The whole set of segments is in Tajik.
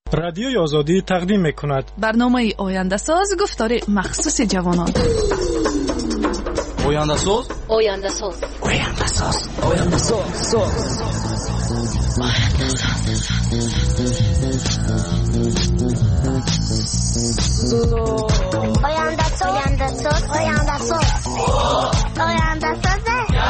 رادیوی آزادی تقدیم می‌کند برنامه آینده ساز گفتار مخصوص جوانان. آینده ساز آینده ساز آینده ساز آینده ساز آینده ساز آینده ساز آینده ساز آینده ساز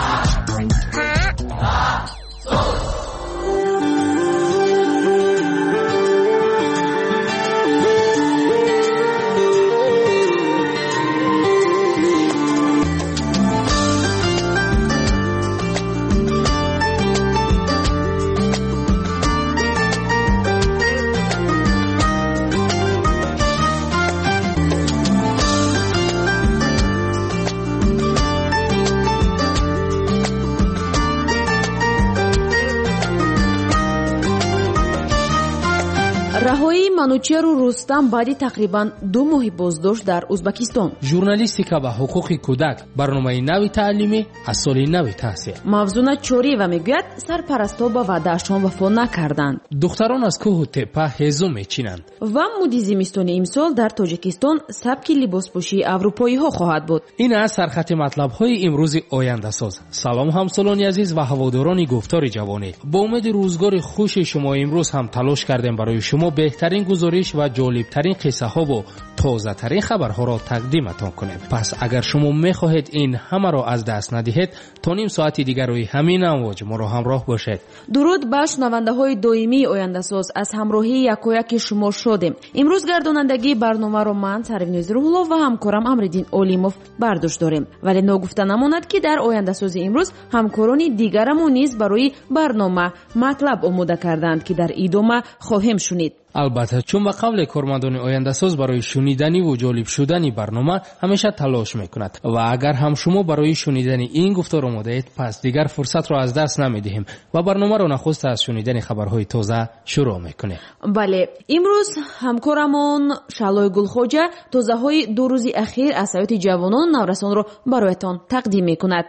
раҳоии Манучеру Рустам баъди тақрибан 2 моҳи боздошт дар Узбекистон. Журналистика ва ҳуқуқи кӯдак барномаи нави таълимӣ аз соли нави таҳсил. Мавзуна Чориева мегӯяд, сарпарастҳо ба ваъдаашон вафо накарданд. Духтарон аз кӯҳу теппа ҳезум мечинанд. ва муди зимистони имсол дар Тоҷикистон сабки либоспӯшии аврупоиҳо хоҳад буд. ин аз сархати матлабҳои имрӯзи ояндасоз. салом ҳамсолони азиз ва ҳаводорони гуфтори ҷавонӣ. бо умеди рӯзгори хуши шумо имрӯз ҳам талош кардем барои шумо беҳтарин гузориш ва ҷолибтарин қиссаҳо бо тозатарин хабарҳоро тақдиматон кунем. пас агар шумо мехоҳед ин ҳамаро аз даст надиҳед, то ним соати дигар рӯи ҳамин амвоҷ моро ҳамроҳ бошед. дуруд ба шунавандаҳои доимии ояндасоз, аз ҳамроҳии якояки шумо шодем. имрӯз гардонандагии барномаро ман Сарвиноз Рӯҳуллов ва ҳамкорам Амриддин Олимов бардошт дорем. вале ногуфта намонад ки дар ояндасози имрӯз ҳамкорони дигарамон низ барои барнома матлаб омода карданд ки дар идома хоҳем шунид. албатта чун ба қавле кормандони ояндасоз барои шуниданиву ҷолиб шудани барнома ҳамеша талош мекунад ва агар ҳам шумо барои шунидани ин гуфтор омодаед, пас дигар фурсатро аз даст намедиҳем ва барномаро нахуста аз шунидани хабарҳои тоза шурӯъ мекунем. бале, имрӯз ҳамкорамон Шалой Гулхоҷа тозаҳои 2 рӯзи ахир аз ҳаёти ҷавонон наврасонро бароятон тақдим мекунад.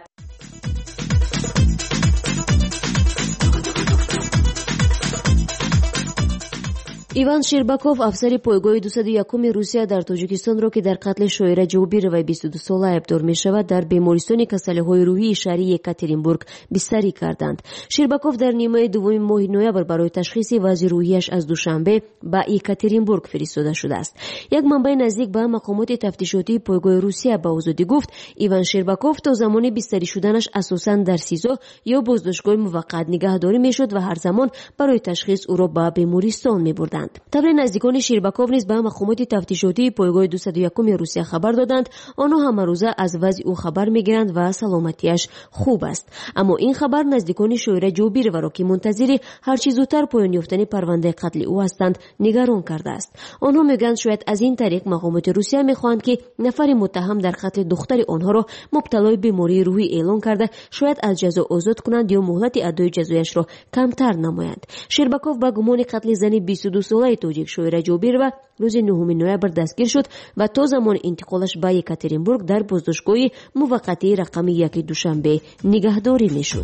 иван Шербаков, афсари пойгоҳи 201 Русия дар Тоҷикистонро ки дар қатли шоира Ҷобироваи 22 сола айбдор мешавад, дар бемористони касалиҳои рӯҳии шаҳри Екатеринбург бистарӣ карданд. Шербаков дар нимаи дуввуми моҳи ноябр барои ташхиси вазъи рӯҳияш аз Душанбе ба Екатеринбург фиристода шудааст. як манбаи наздик ба мақомоти тафтишотии пойгоҳи Русия ба озодӣ гуфт, Иван Шербаков то замони бистарӣ шуданаш асосан дар СИЗО ё боздоштгоҳи муваққат нигаҳдорӣ мешуд ва ҳар замон барои ташхис ӯро ба бемористон мебурданд. табри наздикони Шербаков низ ба мақомоти тафтишотии пойгоҳи 201 Русия хабар доданд, онҳо ҳамарӯза аз вазъи ӯ хабар мегиранд ва саломатиаш хуб аст. аммо ин хабар наздикони шоира Ҷобироваро ки мунтазири ҳарчи зудтар поён ёфтани парвандаи қатли ӯ ҳастанд, нигарон кардааст. онҳо мегӯянд шояд аз ин тариқ мақомоти Русия мехоҳанд ки нафари муттаҳам дар қатли духтари онҳоро мубталои бемории рӯҳӣ эълон карда, шояд аз ҷазо озод кунанд ё муҳлати адои ҷазояшро камтар намоянд. Шербаков ба гумони қатли зани 22 солаи тоҷик шоира Ҷобирова рӯзи 9 ноябр дастгир шуд ва то замони интиқолаш ба Екатеринбург дар боздоштгоҳи муваққатии рақами 1 Душанбе нигаҳдорӣ мешуд.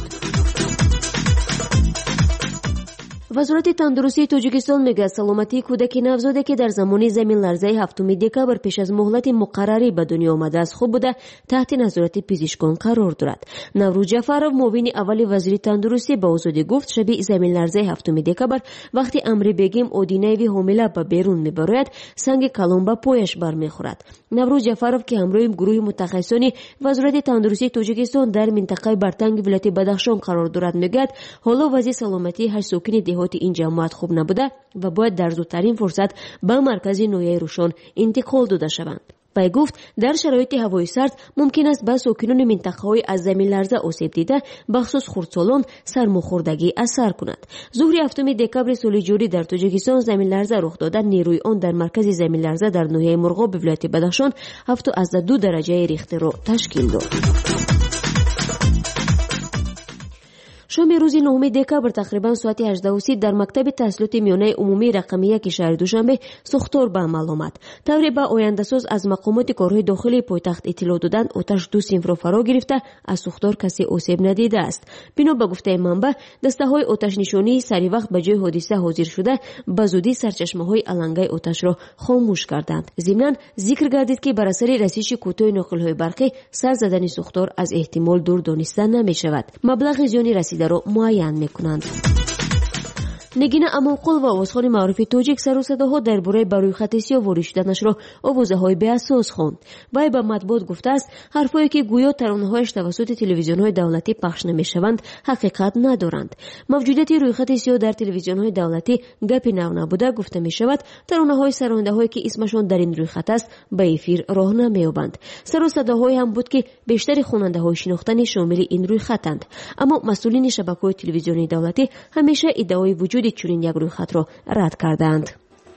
вазорати тандурустии Тоҷикистон мегӯяд саломатии кӯдаки навзоде ки дар замони заминларзаи 7 декабр пеш аз муҳлати муқаррарӣ ба дунё омадааст хуб буда таҳти назорати пизишкон қарор дорад. Наврӯз Ҷафаров, муовини аввали вазири тандурустӣ, ба озодӣ гуфт, шаби заминларзаи 7 декабр вақти Амри Бегим Одинаеви ҳомила ба берун мебарояд, санги калон ба пояш бармехӯрад. Наврӯз Ҷафаров ки ҳамроҳи гурӯҳи мутахассисони вазорати тандурустии Тоҷикистон дар минтақаи Бартанги вилояти Бадахшон қарор дорад, мегӯяд ҳоло вазъи саломатии 8 сокини деҳоти ин ҷамоат хуб набуда ва бояд дар зудтарин фурсат ба маркази ноҳияи Рӯшон интиқол дода шаванд. вай гуфт, дар шароити ҳавои сард мумкин аст ба сокинони минтақаҳои аз заминларза осеб дида, бахусус хурдсолон, сармохӯрдагӣ асар кунад. зуҳри 7 декабри соли ҷорӣ дар Тоҷикистон заминларза рух дода, нерӯи он дар маркази заминларза дар ноҳияи Мурғоби вилояти Бадахшон 7.2 дараҷаи Рихтерро ташкил дод. شام روز 9 دکبر تقریبا ساعت 18:30 در مکتب تحصیلات میانه عمومی رقم 1 شهر دوشنبه سوختور به عمل آمد. طوری به آینده‌ساز از مقامات کارهای داخلی پایتخت اطلاع دادند آتش 2 صنف را فرا گرفته، از سوختار کسی آسیب ندیده است. بنا به گفته منبع دسته‌های آتش نشانی سری وقت به جای حادثه حاضر شده به زودی سرچشمه‌های علنگه آتش را خاموش کردند. ضمناً ذکر گردید که بر اثر رسیدگی کوتاه ناقل‌های برقی سر زدن سوختار از احتمال دور دانسته نمی‌شود. مبلغ زیان رسیده را معین می‌کنند. نگین امامقل و آوازخوان معروف تاجیک سر و صداها درباره بر روی خط سیاه وارد شدنش را آوازه‌های بی‌اساس خواند. وی به مطبوعات گفته است حرفایی که گویا ترانه‌هایش توسط تلویزیون‌های دولتی پخش نمی‌شوند حقیقت ندارند. موجودیت روی خط سیاه در تلویزیون‌های دولتی گپی نو نبوده گفته می‌شود. ترانه‌های سراینده‌هایی که اسمشان در این روی خط است به افیر راه نمی‌یابند. سر و صداهایی هم بود که بیشتر خواننده‌های شناختنی شامل این روی خطند. اما مسئولین شبکه‌های تلویزیونی دولتی همیشه ادعای وجود چنین یک روی خط را رد کردند.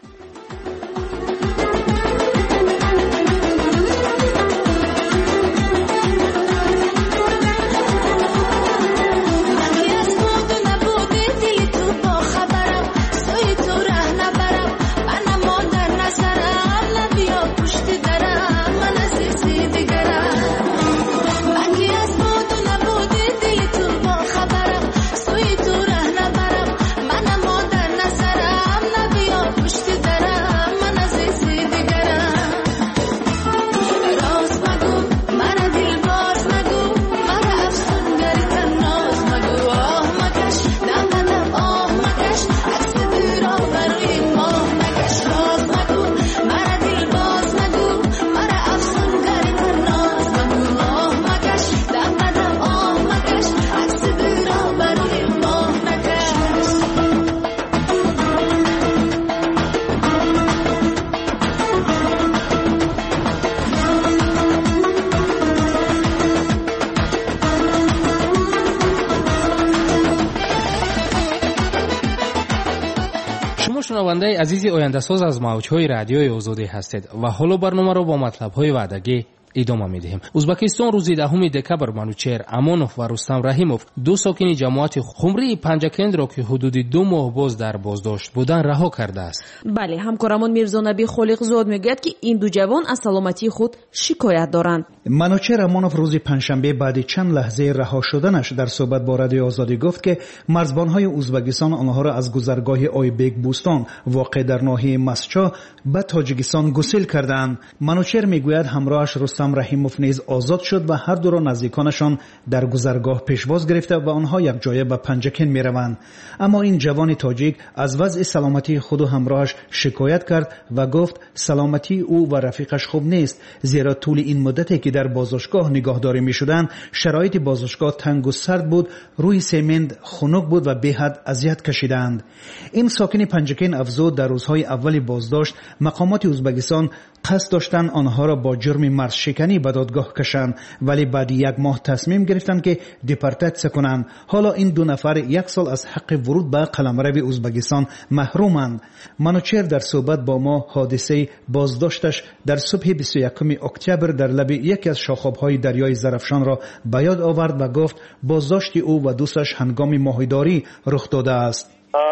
شنونده عزیز آینده‌ساز از موج‌های رادیوی آزادی هستید و حالا برنامه را با مطلب‌های وعدگی ادامه می‌دهیم. ازبکستان روز 10 دکبر منوچهر امانوف و رستم رحیموف دو ساکن جماعت خمری پنجکند را که حدود 2 ماه باز در بازداشت بودند رها کرده است. بله، همکارمان میرزا نبی خالقزاد میگوید که این دو جوان از سلامتی خود شکایت دارند. منوچهر امانوف روز پنجشنبه بعد چند لحظه رها شدنش در صحبت با رادیو آزادی گفت که مرزبان‌های ازبکستان آنها را از گذرگاه آیبک بوستان واقع در ناحیه مسچا به تاجیکستان گسیل کردند. منوچهر میگوید همراهش رستم رحیموف نیز آزاد شد و هر دو را نزدیکانشان در گذرگاه پیشواز گرفته و آنها یک جایه به پنجکن میروند. اما این جوان تاجیک از وضع سلامتی خود و همراهش شکایت کرد و گفت سلامتی او و رفیقش خوب نیست، زیرا طول این مدتی که در بازداشتگاه نگهداری میشدند شرایط بازداشتگاه تنگ و سرد بود، روی سمنت خنک بود و به حد اذیت کشیدند. این ساکن پنجکن افزود در روزهای اول بازداشت مقامات ازبکستان قصد داشتند آنها را با جرم مرز شکنی به دادگاه کشند، ولی بعد 1 ماه تصمیم گرفتند که دیپورتاسیون کنند. حالا این 2 نفر 1 سال از حق ورود به قلمرو ازبکستان محرومند. منوچهر در صحبت با ما حادثه بازداشتش در صبح 21 اکتبر در لب یکی از شاخاب‌های دریای زرافشان را به یاد آورد و گفت بازداشت او و دوستش هنگام ماهیداری رخ داده است.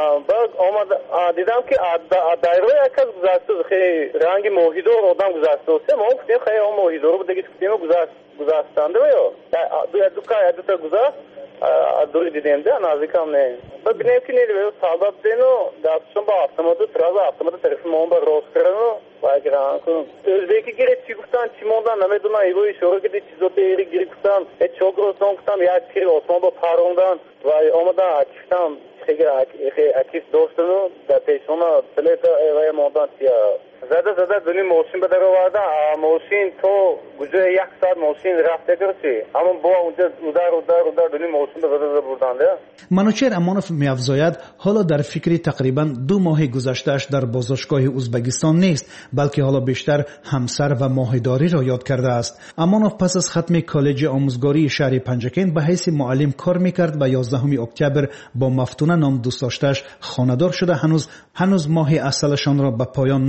دیدم که دایره یک از گذشته خیلی رنگ ماهیدار آدم گذشته است. ما گفتیم خیلی اون ماهیدار بود دیگه گفتیم گذشتنده و یا دو تا گذشت دوری دیدیم ده نزدیکم نه. ببینیم که نیروی سبب دینو دستشون با автомат سراغ автомат طرف ما با راست کردن و اگر آنکو özbeki gire چی گفتن چی موندن نمیدونم ایوی شروع کردی چیزا دیگه گیری گفتن چوک روزان گفتم یک کیلو آسمان با پروندن و آمدن گفتم اکیس دوستانو در پیشونا سلیتا ایوای موندن چیا زده دونی موشین به در آوردن موشین تو گجوه 1 ساعت موشین رفته کرسی اما با اونجا در دونی موشین به زده بردن ده. منوچهر امانوف می‌افزاید حالا در فکر تقریبا 2 ماه گذشته‌اش در بازداشتگاه ازبکستان نیست، بلکه حالا بیشتر همسر و ماهیداری را یاد کرده است. امانوف پس از ختم کالج آموزگاری شهر پنجکن به حیث معلم کار می‌کرد و 11 اکتبر با مفتونه نام دوست داشته‌اش خانه‌دار شده هنوز ماه اصلشان را به پایان نبرده بود.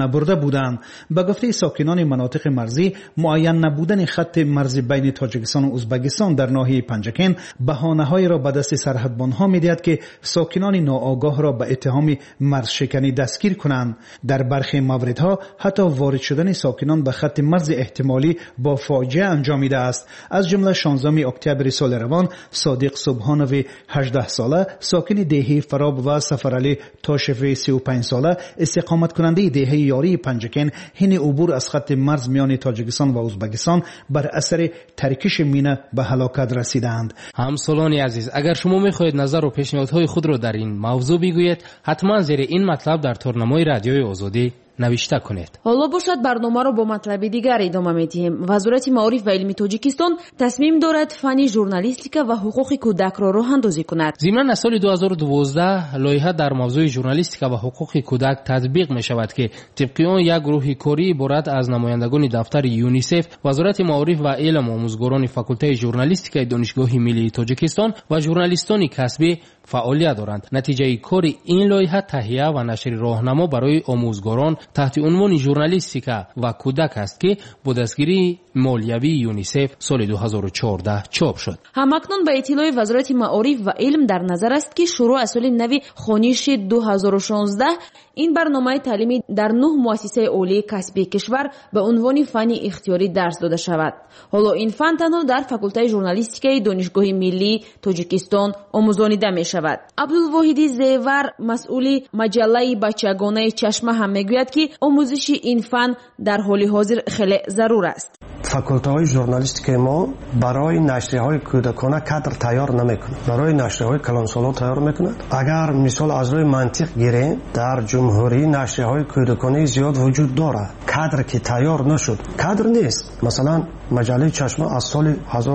بودند. به گفته ساکنان مناطق مرزی، معین نبودن خط مرزی بین تاجیکستان و ازبکستان در ناحیه پنجکن بهانه‌هایی را به دست سرحدبانها می‌دهد که ساکنان ناآگاه را به اتهام مرز شکنی دستگیر کنند. در برخی موردها حتی وارد شدن ساکنان به خط مرز احتمالی با فاجعه انجامیده است. از جمله 16 اکتبر سال روان صادق سبحانوی 18 ساله ساکن دهه فراب و سفرعلی تاشفی 35 ساله استقامت کننده دهه یاری پنجکن حین عبور از خط مرز میان تاجیکستان و ازبکستان بر اثر ترکش مینه به هلاکت رسیدند. همسالان عزیز، اگر شما میخواهید نظر و پیشنهادهای خود را در این موضوع بگویید، حتما زیر این مطلب در تورنمای رادیوی آزادی نوشته کنید. حالا باشد برنامه را با مطلب دیگر ادامه می‌دهیم. وزارت معارف و علم تاجیکستان تصمیم دارد فن ژورنالیستیکا و حقوق کودک را راه‌اندازی کند. ضمناً از سال 2012 لایحه در موضوع ژورنالیستیکا و حقوق کودک تطبیق می‌شود که طبق آن یک گروه کاری عبارت از نمایندگان دفتر یونیسف، وزارت معارف و علم آموزگاران فاکولته ژورنالیستیکای دانشگاه ملی تاجیکستان و ژورنالیستان کسبی فعالیت دارند. نتیجه کار این لایحه تهیه و نشر راهنما برای آموزگاران تحت عنوان ژورنالیستیکا و کودک است که با دستگیری مالیوی یونیسف سال 2014 چاپ شد. همکنون به اطلاع وزارت معارف و علم در نظر است که شروع از سال نو خانش 2016 این برنامه تعلیمی در 9 مؤسسه عالی کسبی کشور به عنوان فن اختیاری درس داده شود. حالا این فن تنها در فاکولته ژورنالیستیکای دانشگاه ملی تاجیکستان آموزانیده می شود. عبدالواحدی زیور مسئول مجله بچگانه چشمه هم میگوید که آموزش این فن در حال حاضر خیلی ضرور است. فاکولته های ژورنالیستیک ما برای نشریه های کودکانه کادر تیار نمیکنه، برای نشریه های کلانسالان تیار میکنه. اگر مثال از روی منطق گیریم، در جمهوری نشریه های کودکانه زیاد وجود داره، کادر که تیار نشد کادر نیست. مثلا مجله چشمه از سال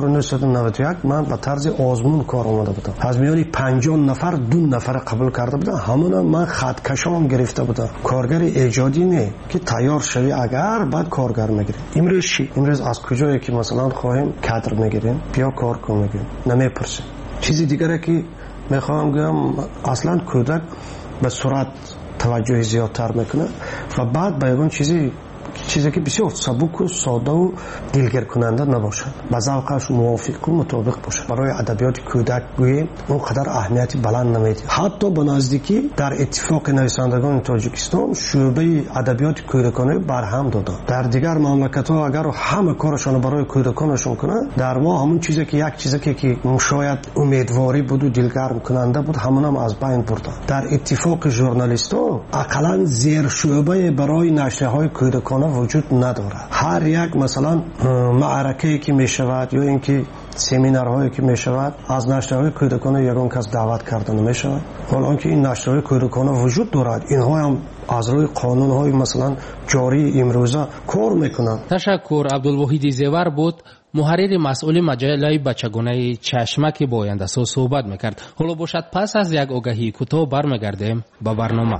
1991 من به طرز آزمون کار اومده بودم، از میان 50 نفر 2 نفر قبول کرده بودم، همون من خطکشام گرفته بودم. کارگر ایجادی نه که تیار شوی اگر بعد کارگر میگیریم. امروز چی؟ امروز از کجایی که مثلا خواهیم کادر میگیریم، بیا کار کن میگیم، نمیپرسیم. چیزی دیگره که میخوام بگم، اصلا کودک به سرعت توجه زیادتر میکنه و بعد به اون چیزی که بسیار سبک و ساده و دلگیر کننده نباشد، با ذوقش موافق و مطابق باشد. برای ادبیات کودک گوییم اونقدر اهمیتی بلند نمیده. حتی به نزدیکی در اتفاق نویسندگان تاجیکستان شعبه ادبیات کودکانه برهم دادن. در دیگر مملکت‌ها اگر همه کارشون برای کودکانشون کنن، در ما همون چیزی که یک چیزی که شاید امیدواری بود و دلگرم کننده بود، همون هم از بین بردن. در اتفاق ژورنالیست‌ها اقلاً زیر شعبه برای نشریه‌های کودکانه وجود نداره. هر یک مثلا معرکه‌ای که میشود یا اینکه سمینارهایی که میشود از نشریه‌های کودکانه یگان کس دعوت کرده نمیشود. حالا که این نشریه‌های کودکانه وجود دارد، اینها هم از روی قانون‌های مثلا جاری امروزه کار میکنند. تشکر. عبدالواحد زیور بود، محرر مسئول مجله بچگانه چشمه که با آینده ساز صحبت میکرد. حالا باشد پس از یک آگهی کوتاه برمیگردیم به برنامه.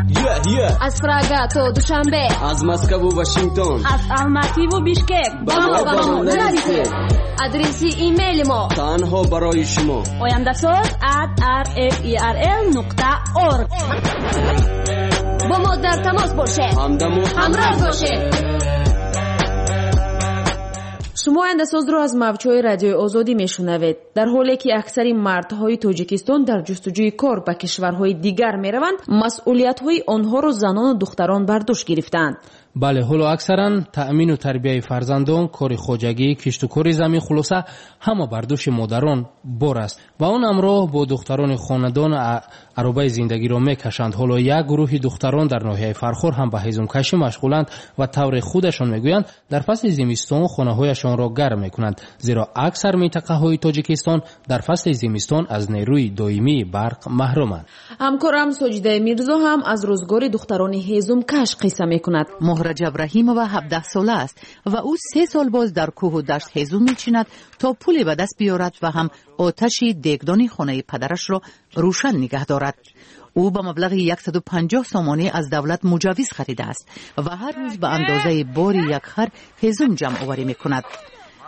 از پراگا تا دوشنبه، از مسکو و واشنگتن، از الماتی و بیشکک با ما نرسید. آدرس ایمیل ما تنها برای شما oyandasaz@rferl.org. با ما در تماس باشید، همراه باشید. شما آینده‌ساز را از موج‌های رادیوی آزادی میشنوید. در حالی که اکثر مردهای تاجیکستان در جستجوی کار به کشورهای دیگر میروند، مسئولیت‌های آنها را زنان و دختران بر دوش گرفتند. بله، حالا اکثرا تأمین و تربیه فرزندان، کار خواجگی، کشت و کار زمین، خلاصه همه بر دوش مادران بار است و آن همراه با دختران خاندان عربه زندگی را میکشند. حالا یک گروه دختران در ناحیه فرخور هم به هیزم کشی مشغولند و طور خودشان میگویند در فصل زمستان خانه هایشان را گرم میکنند، زیرا اکثر منطقه های تاجیکستان در فصل زمستان از نیروی دائمی برق محرومند. همکارم ساجده میرزا هم از روزگار دختران هیزم کش قصه میکند. مهرج ابراهیمова 17 ساله است و او 3 سال باز در کوه و دشت هیزم میچیند تا پولی به دست بیارد و هم آتش دیگدان خانه پدرش را روشن نگه دارد. او با مبلغ 150 سامانه از دولت مجوز خریده است و هر روز به اندازه باری یک خر هیزم جمع آوری میکند.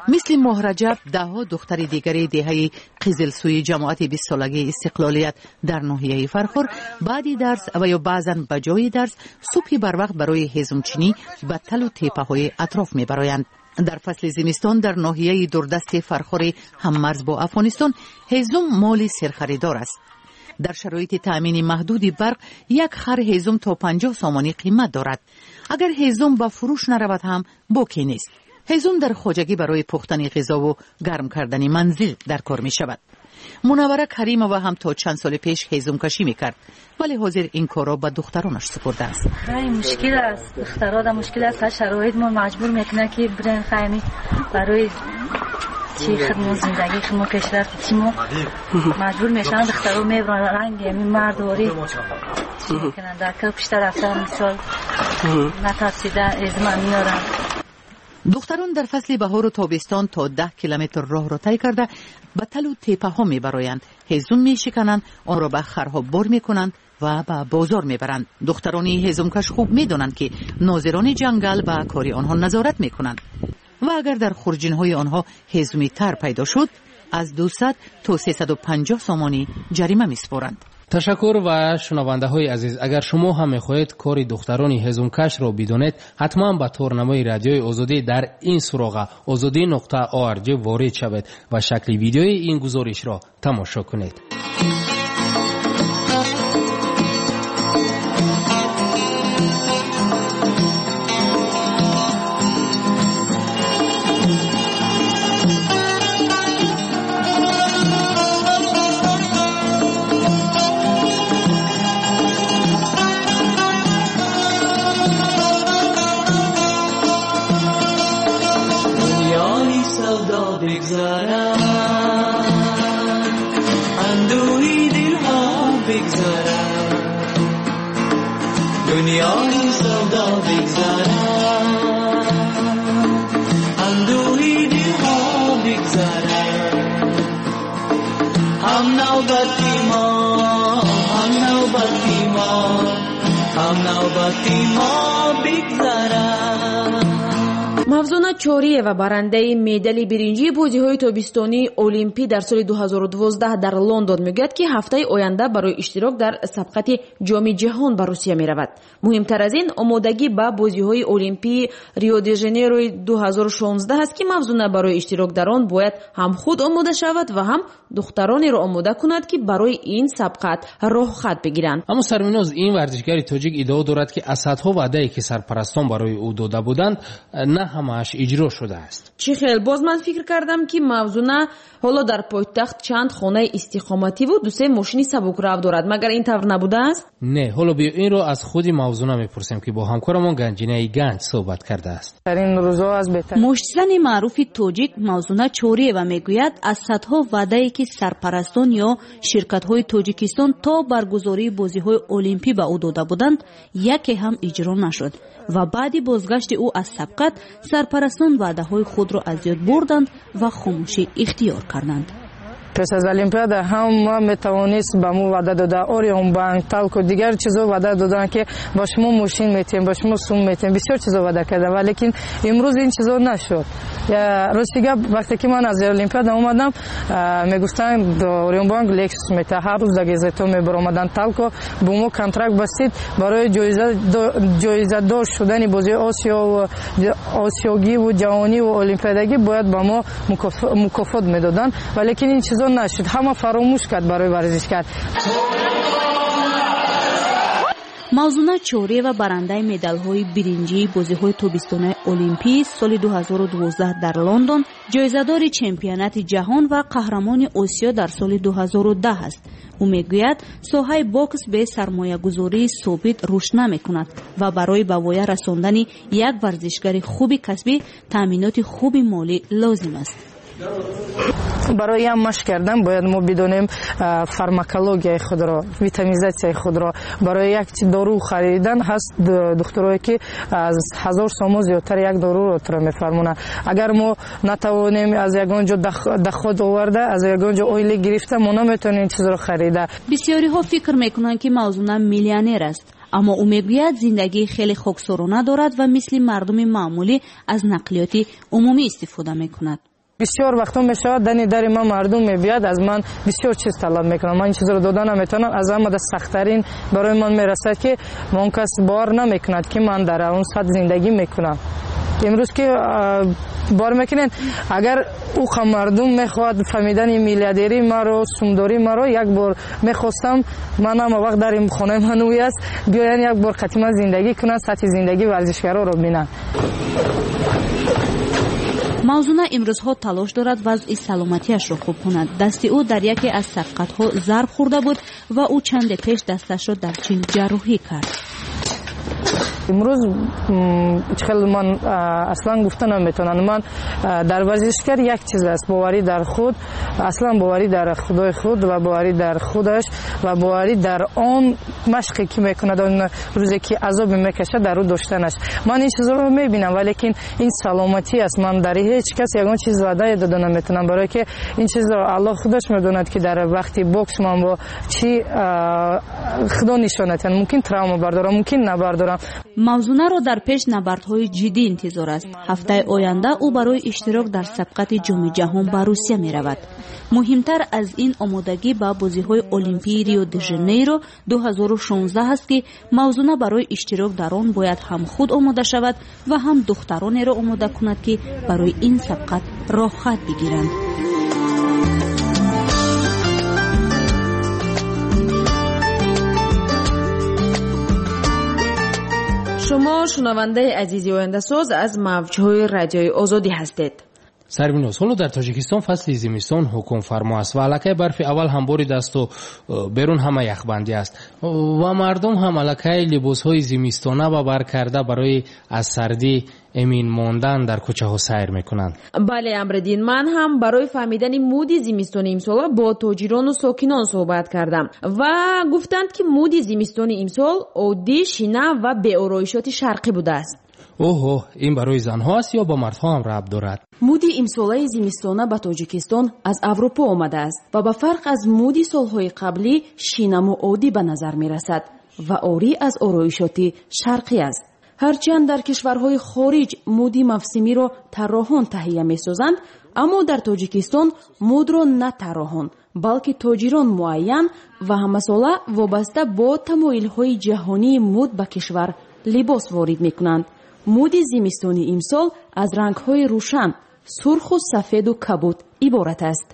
مثل ماه رجب دهها دختر دیگری دهه قزلسوی جماعت 20 سالگی استقلالیت در ناحیه فرخور بعدی درس و یا بعضاً بجای درس صبح بر وقت برای هیزمچینی به تل و تیپه های اطراف می برایند. در فصل زمستان در ناحیه دوردست فرخور هممرز با افغانستان هیزم مال سرخریدار است. در شرایط تأمین محدودی برق یک خر هیزم تا 50 سامانی قیمت دارد. اگر هیزم با فروش نرود هم باکی نیست. هیزم در خواجگی برای پختن غذا و گرم کردن منزل در کار می شود. منوره کریمова هم تا چند سال پیش هیزم کشی می کرد ولی حاضر این کارا به دخترانش سپرده است. خیلی مشکل است، دخترها در مشکل است. شرایط ما مجبور میکنه که برن خیمی برای چی خدمت زندگی خدمت پیشرفت چی ما مجبور میشن دخترها میبرن رنگ همین مردواری چی میکنن در کل پشتر رفتن مثال نترسیدن ازمان میارن. دختران در فصل بهار و تابستان تا 10 کیلومتر راه را طی کرده به تل و تیپه ها میبرایند. هیزم میشکنند، آن را به خرها بار میکنند و به بازار میبرند. دخترانی هیزمکش خوب میدانند که ناظران جنگل به کاری آنها نظارت میکنند و اگر در خورجین‌های آنها هیزمی تر پیدا شد از 200 تا 350 سامانی جریمه میسپارند. تشکر و شنونده های عزیز، اگر شما هم میخواهید کاری دخترانی هیزمکش را بدانید حتما به تورنمای رادیوی آزادی در این سراغ azadi.org وارد شوید و شکل ویدیوی این گزارش را تماشا کنید. دنیای سودا بگذارد اندوهی دلها بگذارد هم نوبتی ما هم نوبتی ما هم نوبتی ما بگذارد. мавзуна чориева барандаи медали биринҷии бозиҳои тобистонии олимпӣ дар соли 2012 дар лондон мегӯяд ки ҳафтаи оянда барои иштирок дар сабқати ҷоми ҷаҳон ба русия меравад. муҳимтар аз ин омодагӣ ба бозиҳои олимпии рио де жанейрои 2016 аст ки мавзуна барои иштирок дар он бояд ҳам худ омода шавад ва ҳам духтаронеро омода кунад ки барои ин сабқат роҳхат бигиранд. аммо сарвиноз ин варзишгари тоҷик иддао дорад ки аз садҳо ваъдае ки сарпарастон барои ӯ дода буданд на ҳамааш иҷро шудааст. чӣ хел боз ман фикр кардам ки мавзуна ҳоло дар пойтахт чанд хонаи истиқомативу дусе мошини сабукрав дорад. магар ин тавр набудааст? не, ҳоло биё инро аз худи мавзуна мепурсем ки бо ҳамкорамон ганҷинаи ганҷ суҳбат кардааст. муштзани маъруфи тоҷик мавзуна чориева мегӯяд аз садҳо ваъдае ки сарпарастон ё ширкатҳои тоҷикистон то баргузории бозиҳои олимпӣ ба ӯ дода буданд яке ҳам иҷро нашуд ва баъди бозгашти ӯ аз сабқат сарпарастон ваъдаҳои худро аз ёд бурданд ва хомӯшӣ ихтиёр карданд. пес аз олимпиада ҳама метавонист ба мо ваъда дода орион банк талко дигар чизо ваъда доданд ки ба шумо мошин метиҳем ба шумо сум метиҳем бисёр чизо ваъда карданд ва лекин имрӯз ин чизо нашуд. рости гап вақте ки ман аз олимпиада омадам мегуфтанд орион банк лексус метиҳад ҳар рӯз дар газета мебаромаданд талко бо мо контракт бастид барои ҷоизадор шудани бозии осиёгиву ҷаҳониву олимпиадагӣ бояд ба мо мукофот медоданд ва лекин ин чизо нашуд. ҳама фаромӯш кард барои варзишгар. мавзуна чориева барандаи медалҳои биринҷии бозиҳои тобистонаи олимпии соли 2012 дар лондон, ҷоизадори чемпионати ҷаҳон ва қаҳрамони осиё дар соли 2010 аст. ӯ мегӯяд соҳаи бокс бе сармоягузории собит рушд намекунад ва барои ба воя расондани як варзишгари хуби касбӣ таъминоти хуби молӣ лозим аст. барои ям машқ кардан бояд мо бидонем фармакологияи худро, витаминизатсияи худро. барои як дору харидан ҳаст духтурое ки аз 1000 сомо зиёдтар як доруро тура мефармонанд. агар мо натавонем аз ягон ҷо даход оварда аз ягон ҷо ойлӣ гирифта мо наметавонем чизро харида. бисёриҳо фикр мекунанд ки мавзуна миллионер аст, аммо ӯ мегӯяд зиндагии хеле хоксорона дорад ва мисли мардуми маъмулӣ аз нақлиёти умумӣ истифода мекунад. بسیار وقتا میشود دنی در من مردم میبیاد از من بسیار چیز طلب میکنم. من این چیز رو دادن نمیتونم. از همه سخت‌ترین برای من میرسد که من کس باور نمیکند که من در اون سطح زندگی میکنم. امروز که بار میکنین اگر او مردم میخواد فهمیدن میلیاردری ما رو سومداری ما رو یک بار میخواستم منم وقت در این خانه منوی است بیاین یک بار قطعا زندگی کنن سطح زندگی ورزشکارا رو ببینن. мавзуна имрӯзҳо талош дорад вазъи саломатиашро хуб кунад. дасти ӯ дар яке аз сабқатҳо зарб хӯрда буд ва ӯ чанде пеш дасташро дар чин ҷарроҳӣ кард. امروز خیلی من اصلا گفته نمیتونم. من در ورزشکار یک چیز است، باوری در خود، اصلا باوری در خدای خود و باوری در خودش و باوری در آن مشقی که میکند، اون روزی که عذاب میکشه در او داشتنش. من این چیز رو میبینم، ولی این سلامتی است. من در هیچ کس یگان چیز وعده داده نمیتونم، برای که این چیز رو الله خودش میدوند که در وقتی بوکس من با چی خدا نشانت، ممکن تراوما بردارم، ممکن نبردارم. мавзунаро дар пеш набардҳои ҷиддӣ интизор аст. ҳафтаи оянда ӯ барои иштирок дар сабқати ҷоми ҷаҳон ба русия меравад. муҳимтар аз ин омодагӣ ба бозиҳои олимпии рио де жанейро 2016 аст ки мавзуна барои иштирок дар он бояд ҳам худ омода шавад ва ҳам духтаронеро омода кунад ки барои ин сабқат роҳхат бигиранд. шумо шунавандаи азизи ояндасоз аз мавҷҳои радиои озодӣ ҳастед. сарбиноз, ҳоло дар тоҷикистон фасли зимистон ҳукмфармо аст ва аллакай барфи аввал ҳам борид асту берун ҳама яхбандӣ аст ва мардум ҳам аллакай либосҳои зимистона ба бар карда барои аз сардӣ эмин мондан дар кӯчаҳо сайр мекунанд. бале амриддин, ман ҳам барои фаҳмидани муди зимистони имсола бо тоҷирону сокинон суҳбат кардам ва гуфтанд ки муди зимистони имсол оддӣ, шина ва беороишоти шарқӣ будааст. оҳо, ин барои занҳо аст ё ба мардҳо ҳам рабт дорад? муди имсолаи зимистона ба тоҷикистон аз аврупо омадааст ва ба фарқ аз муди солҳои қаблӣ шинаму оддӣ ба назар мерасад ва орӣ аз ороишоти шарқӣ аст. ҳарчанд дар кишварҳои хориҷ муди мавсимиро тарроҳон таҳия месозанд, аммо дар тоҷикистон мудро на тарроҳон, балки тоҷирон муайян ва ҳамасола вобаста бо тамоилҳои ҷаҳонии муд ба кишвар либос ворид мекунанд. муди зимистони имсол аз рангҳои рӯшан, сурху сафеду кабуд иборат аст.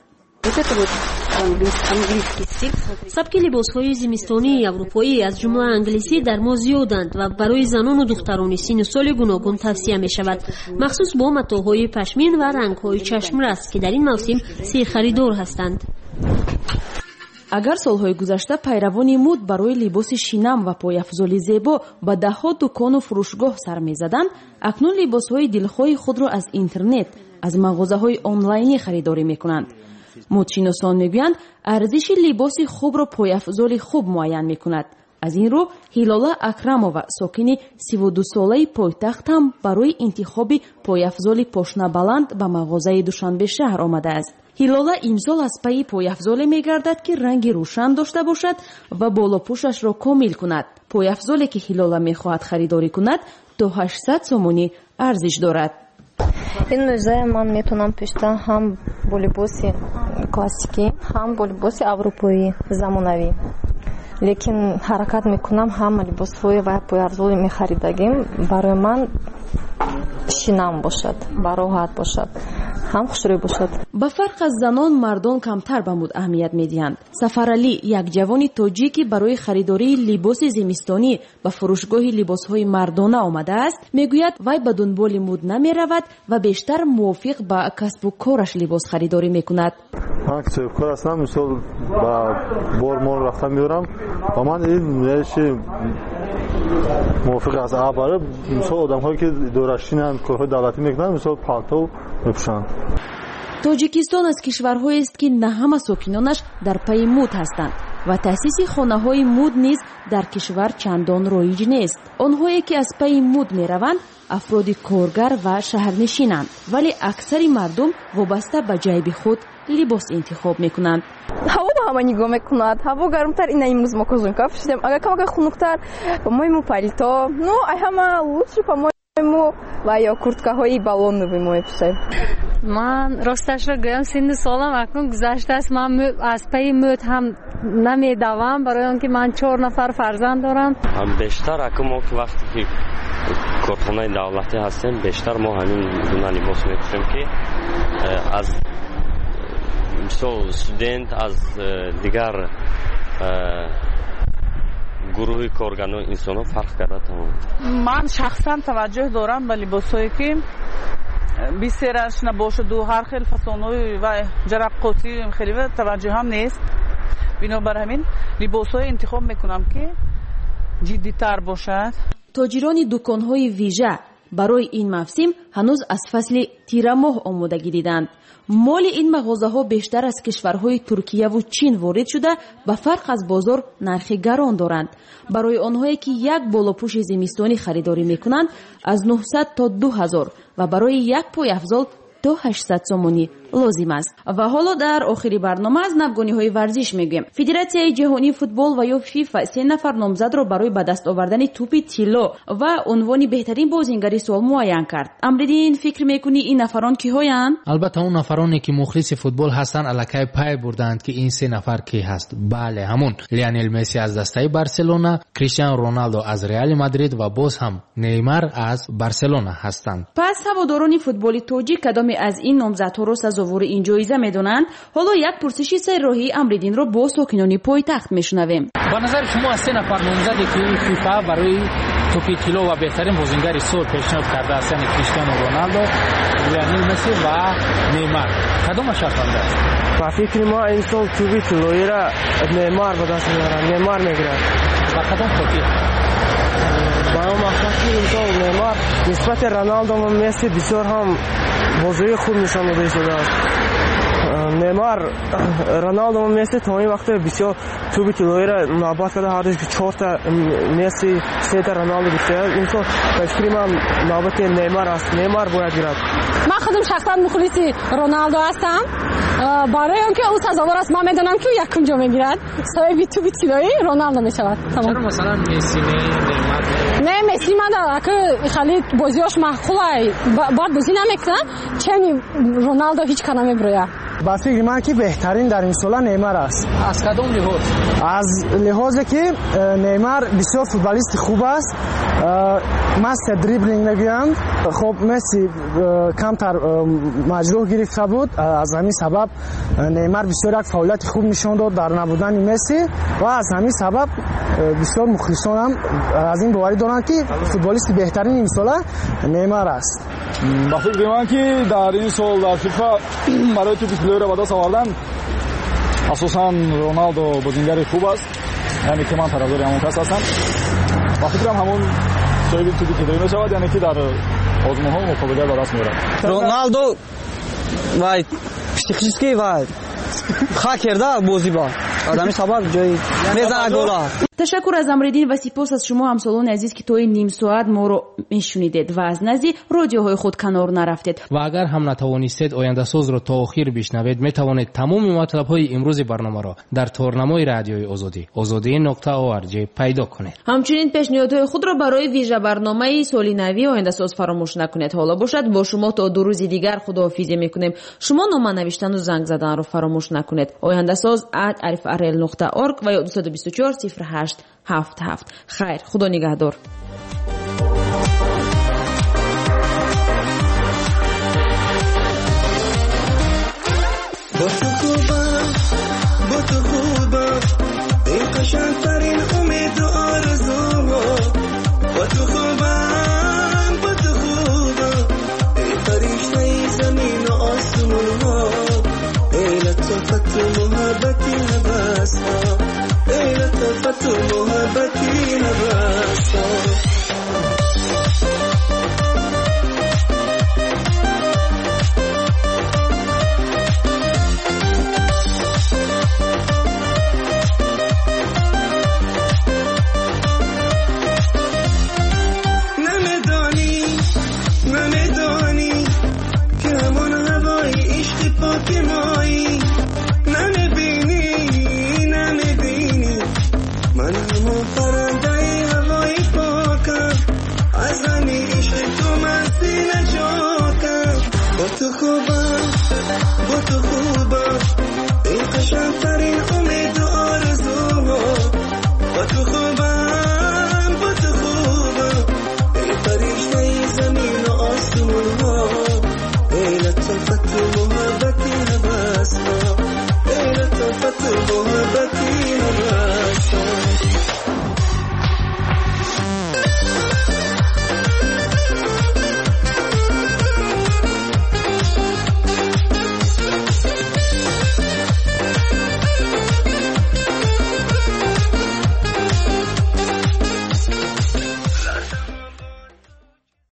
сабки либосҳои зимистонии аврупоӣ аз ҷумла англисӣ дар мо зиёданд ва барои занону духтарони синну соли гуногун тавсия мешавад, махсус бо матоъҳои пашмин ва рангҳои чашмрас ки дар ин мавсим сирхаридор ҳастанд. агар солҳои гузашта пайравони муд барои либоси шинам ва пойафзоли зебо ба даҳҳо дукону фурӯшгоҳ сар мезаданд, акнун либосҳои дилхоҳи худро аз интернет, аз мағозаҳои онлайнӣ харидорӣ мекунанд. мудшиносон мегӯянд, арзиши либоси хубро пойафзоли хуб муайян мекунад. аз ин рӯ ҳилола акрамова, сокини 32-солаи пойтахт ҳам барои интихоби пойафзоли пошнабаланд ба мағозаи душанбешаҳр омадааст. ҳилола имсол аз пайи пойафзоле мегардад ки ранги рӯшан дошта бошад ва болопӯшашро комил кунад. пойафзоле ки ҳилола мехоҳад харидорӣ кунад то 800 сомонӣ арзиш дорад. ин мӯза ман метавонам пӯшидан ҳам бо либоси классикӣ, ҳам бо либоси аврупоӣ замонавӣ. лекин ҳаракат мекунам ҳама либосҳои ва пойафзоли мехаридагим барои ман шинам бошад, бароҳат бошад, ҳам хушрӯй бошад. ба фарқ аз занон, мардон камтар ба муд аҳамият медиҳанд. Сафаралӣ, як ҷавони тоҷикӣ барои харидории либоси зимистонӣ ба фурӯшгоҳи либосҳои мардона омадааст, мегӯяд вай ба дунболи муд намеравад ва бештар мувофиқ ба касбу кораш либос харидорӣ мекунад. ман ки соҳибкор ҳастам, мисол ба бор рафта меорам ва ман ин мувофиқ аст. аввал мисол одамҳое ки идорашинанд, корҳои давлатӣ мекунанд, мисол палтов мепӯшанд. тоҷикистон аз кишварҳоест ки на ҳама сокинонаш дар пайи муд ҳастанд ва таъсиси хонаҳои муд низ дар кишвар чандон роиҷ нест. онҳое ки аз пайи муд мераванд афроди коргар ва шаҳрнишинанд, вале аксари мардум вобаста ба ҷайби худ либос интихоб мекунанд. ҳаво ба ҳама нигоҳ мекунад. ҳаво гармтар, ина имрӯз мо козунка пӯшидем, агар камака хунуктар, по-моему палито, ну ай ҳама лучше, по-моему و یا کورتکه‌های بالونوی می‌پوشیم. من راستش را گویم سن سالم اکنون گذشته است. من از پی موت هم نمیدوم برای آنکه من 4 نفر فرزند دارم. هم بیشتر اکنون ما که وقتی که کارخانه دولتی هستیم بیشتر ما همین گونه لباس می‌پوشیم که از مثلا استودنت از دیگر گروه کارگران انسان فرق کرده. من شخصا توجه دارم به لباسایی که بیشترش نباشد و هر خیلی فسانوی و جرقاتی خیلی توجه هم نیست. بنابر همین لباسای انتخاب میکنم که جدی تر باشد. تاجران دکان‌های ویژه برای این موسم هنوز از فصل تیر ماه آمادگی دیدند. مال این مغازه‌ها بیشتر از کشورهای ترکیه و چین وارد شده به فرق از بازار نرخ گران دارند. برای آنهایی که یک بالاپوش زمستانی خریداری میکنند از 900 تا 2000 و برای یک پای افضل تا 800 سومانی لازم است. و حالا در آخری برنامه از نوگانی‌های ورزش میگویم. فدراسیون جهانی فوتبال و یا فیفا 3 نفر نامزد را برای به دست آوردن توپ طلا و عنوان بهترین بازیگر سال معین کرد. امردین فکر میکنی این نفران کی‌هایند؟ البته اون نفرانی که مخلص فوتبال هستند الکی پای بردند که این 3 نفر کی هست. بله، همون لیونل مسی از دسته بارسلونا، کریستیانو رونالدو از رئال مادرید و باز هم نیمار از بارسلونا هستند. پس هواداران فوتبال تاجیک کدام از این نامزدها را سزاوار این جایزه میدونند؟ حالا یک پرسش سرراهی امردین را با ساکنان پایتخت میشنویم. به نظر شما از 3 نفر نامزدی که فیفا برای توپ طلا و بهترین بازیگر سال پیشنهاد کرده است، یعنی کریستیانو رونالدو، لیونل مسی و نیمار، کدام شرطنده است؟ با فکر ما این سال توپ طلایی را نیمار به دست میاره. نیمار میگیره. با کدام خاطر؟ با اون مقصد این سال نیمار نسبت رونالدو و مسی بسیار هم بازی خوب نشان داده شده است. نیمار رونالدو و مسی تا این وقت بسیار توپ طلایی را نابود کرده. هر روز که 4 تا مسی 3 تا رونالدو گرفته. این سال به فکر من نوبت نیمار است. نیمار باید گیرد. من خودم شخصا مخلص رونالدو هستم. برای اینکه او سزاوار است من میدونم که یکم جا میگیرد. صاحب توپ طلایی رونالدو میشود. چرا مثلا مسی نیمار؟ نه مسی من که خیلی بازیاش معقوله. بعد بازی نمیکنه. چنین رونالدو هیچ کار نمیبره. با فکر من که بهترین در این سال نیمار است. از کدام لحاظ؟ از لحاظی که نیمار بسیار فوتبالیست خوب است. مست دریبلینگ میگویند. خب مسی کمتر مجروح گرفته بود. از همین سبب نیمار بسیار یک فعالیت خوب نشان داد در نبودن مسی و از همین سبب بسیار مخلصان هم از این باوری دارند که فوتبالیست بهترین این سال نیمار است. با فکر من که در این سال در فیفا برای توپ طلایی را به دست آوردن اساساً رونالدو بازیگر خوب است، یعنی که من طرفدار همون کس هستم. با فکرم همون صاحب توپ طلایی میشود، یعنی که در آزمون‌ها مقابله به دست میارد. رونالدو وای پشتیخیسکی وای خاک کرده بازی با آدمی سبب جای میزنه گلا. تشکر از امردین و سپاس از شما همسالان عزیز که توی نیم ساعت ما رو میشنیدید و از نزدیک رادیوهای خود کنار نرفتید. و اگر هم نتوانستید آینده ساز رو تا آخر بشنوید، میتوانید تمام مطلب های امروز برنامه را در تورنمای رادیوی azadi.org پیدا کنید. همچنین پیشنهادهای خود را برای ویژه برنامه سالی نوی آینده ساز فراموش نکنید. حالا باشد با شما تا 2 روز دیگر خداحافظی میکنیم. شما نام نوشتن و زنگ زدن رو فراموش نکنید. آینده ساز @arifrl.org و یا 224 08 77. خیر، خدا نگهدار. با تو خوبم ای قشنگترین امید و آرزوها. با تو خوبم ای فرشته زمین و آسمون ها. ای لطفت و محبتی حبس ها. ای لطفت و محبتی حبس ها. نمیدانی که همون هوای عشق پاک مایی. نمیبینی من همون پرنده هوای پاکم. از همین عشق تو من سینه